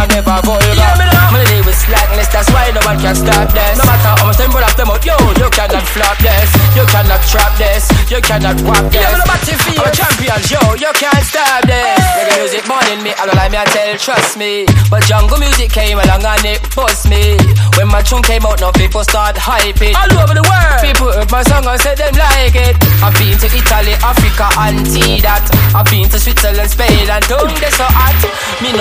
I'm never vulgar. Melody with slackness, that's why no one can stop this. No matter how much time roll off them out, yo, you cannot flop this. You cannot trap this, you cannot whop this. I'm a champion, yo, you can't stop this. Reggae music born in me, I don't like me, I tell, trust me. But jungle music came along and it bust me. When my tune came out, now people start hyping all over the world. People heard my song and said them like it. I've been to Italy, Africa and that. I've been to Switzerland, Spain and tongue, they so hot. Me